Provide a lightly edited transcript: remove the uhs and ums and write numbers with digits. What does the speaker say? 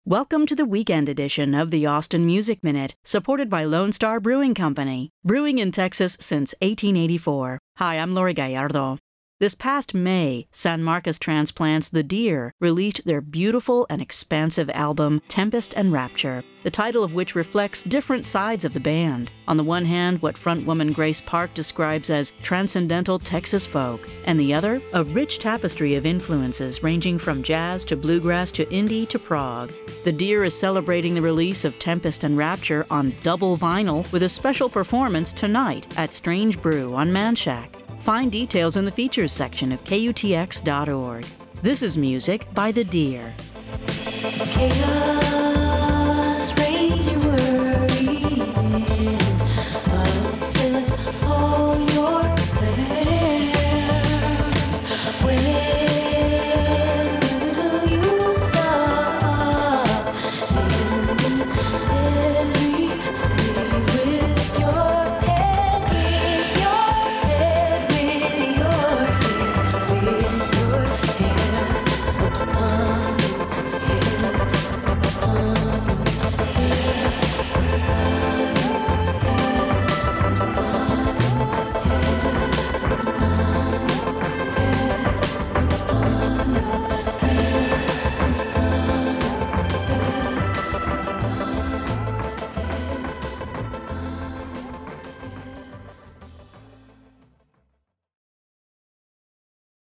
Welcome to the weekend edition of the Austin Music Minute, supported by Lone Star Brewing Company, brewing in Texas since 1884. Hi, I'm Lori Gallardo. This past May, San Marcos Transplants The Deer released their beautiful and expansive album, Tempest and Rapture, the title of which reflects different sides of the band. On the one hand, what frontwoman Grace Park describes as transcendental Texas folk, and the other, a rich tapestry of influences ranging from jazz to bluegrass to indie to prog. The Deer is celebrating the release of Tempest and Rapture on double vinyl with a special performance tonight at Strange Brew on Manchac. Find details in the features section of KUTX.org. This is music by The Deer.